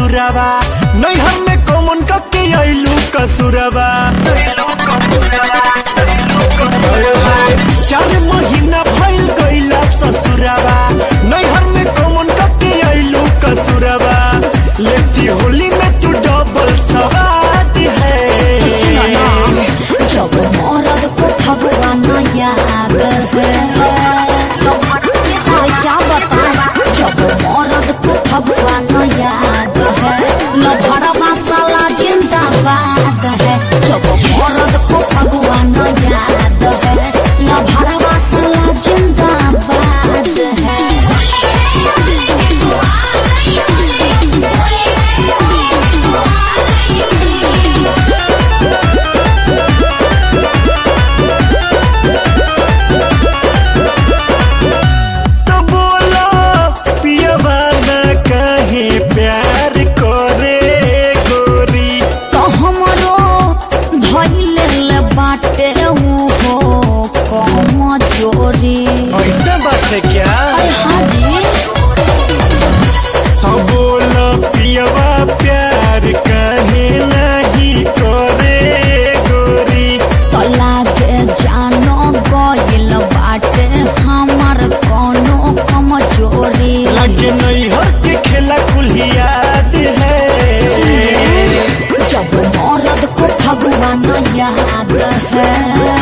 ससुरवा नैहर में कौन कके आइलू कसुरवा 4 महीना भइल गइला ससुरवा नैहर में कौन कके आइलू कसुरवा लेती होली में तू डबल सवाद है। जब मरद को भगवान याद है क्या बताएं जब मरद को भगवान याद है लभरवा साला जिंदाबाद है। जब मरद को भगवान याद है लभरवा साला जिंदाबाद है। ऐसा बात है क्या? हाँ जी। तो बोलो पियवा प्यार काहे नहीं करे गोरी तो लागे जानो गइल बाटे हमार कोनो कमजोरी लगे नैहर के खेला कुल याद है। जब मरद को भगवान याद है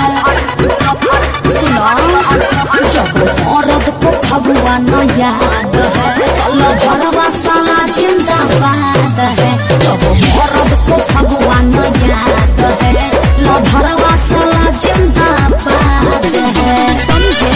जब मरद को भगवान याद है लभरवा साला जिंदाबाद है। जब मरद को भगवान याद है लभरवा साला जिंदाबाद है। समझे?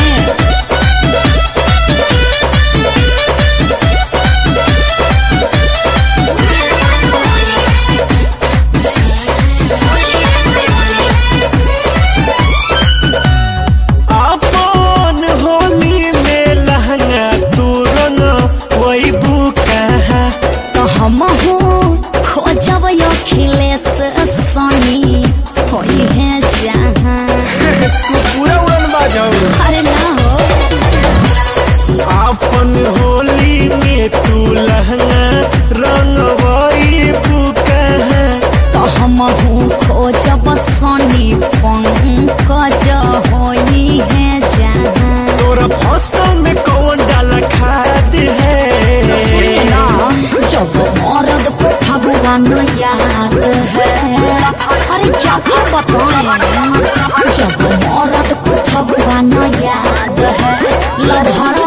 खोजब अखिलेश सनी होई है जहाँ तू पूरा उड़न बाजाऊ। अरे ना हो अपन होली में तू लहंगा रंगवाई बुकहा तो हम खोजब सनी पंकज होई है जहाँ तोरा फसल में कौन डाला खाद है। जब मरद को भगवान याद है अरे क्या क्या बताएं जब मरद को भगवान याद है लभर